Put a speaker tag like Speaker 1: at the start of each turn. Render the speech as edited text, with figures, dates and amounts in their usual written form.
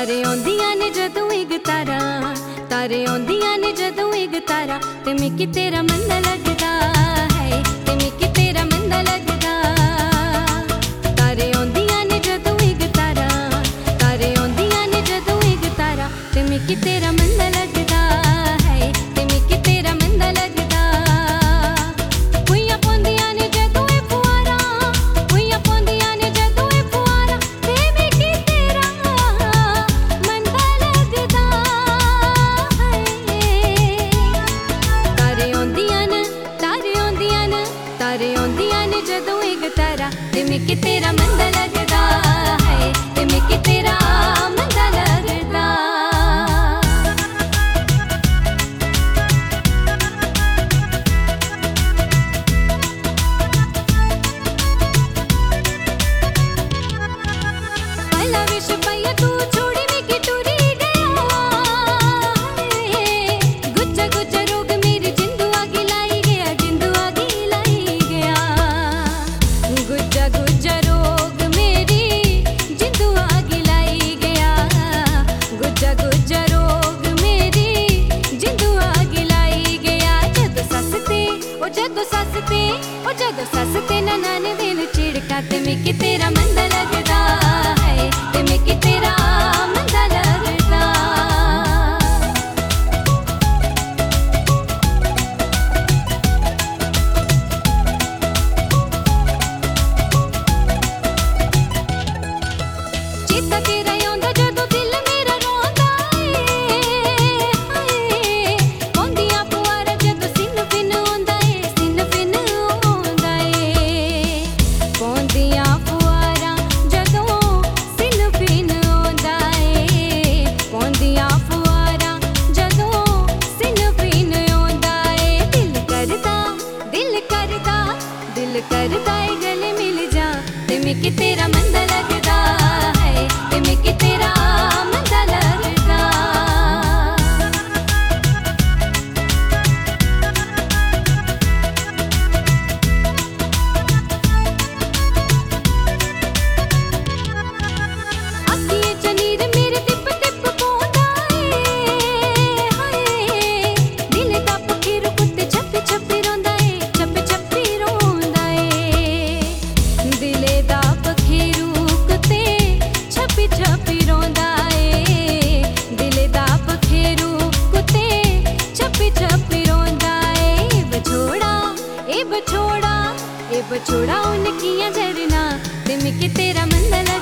Speaker 1: तारे आउंदियां ने जदों इक तारा, तारे आउंदियां ने जदों इक तारा, ते मिकी तेरा मंदा लगदा है, ते मिकी तेरा मंदा लगदा। तारे आउंदियां ने जदों इक तारा, तारे आउंदियां ने जदों इक तारा, ते मिकी तेरा मंदा लगदा है, ते मिकी तेरा मंदा लगदा। कुइयां पौंदियां ने जदों ए फुआरा, कुइयां पौंदियां ने जदों ए फुआरा, ते मिकी तेरा मंदा लगदा है। तारे आउंदियां न, तारे आउंदियां न, तारे आउंदियां ने जदों इक तारा, ते मिकी तेरा मंदा लगदा है, ते मिकी तेरा मंदा लगदा। पहला विश पाइया तू छोड़ी मिकी टुरी गया, गुज्जा गुज्जा रोग मेरी जिंदू आगी लाई गया, जिंदू आगी लाई गया। गुज्जा गुज्जा रोग मेरी जिंदू आगी लाई गया, गुज्जा गुज्जा रोग मेरी जिंदू आगी लाई गया। जदों सस ते ओ जदों सस ते ओ जदों सस ते ननाने दिल चिड़का, ते मिकी तेरा मंदा लगदा है, ते मिकी तेरा मंदा लगदा। चेता तेरा आउंदा जदों दिल मेरा रोंदा ए, हाय पौंदियां पुआरा जदों सिन फिन आउंदा ए, सिन फिन आउंदा ए। पौंदियां पुआरा जदों सिन फिन आउंदा ए, पौंदियां पुआरा जदों सिन फिन आउंदा ए। दिल करदा, दिल करदा, दिल करदा ए गले मिल जा, ते मिकी तेरा मंदा लगदा है, ते मिकी तेरा मंदा लगदा। अखियें च नीर मेरे टिप टिप पौंदा ए, हाय दिल दा पखीरू कुत्ते छप्पी छप्पी रोंदा ए, छप्पी छप्पी रोंदा ए। दिले दा पखीरू कुत्ते छप्पी छप्पी रोंदा ए, दिले दा पखीरू कुत्ते छप्पी छप्पी रोंदा ए। बछोड़ा ए बछोड़ा ए बछोड़ा उनकियां झरना, ते मिकी तेरा मंदा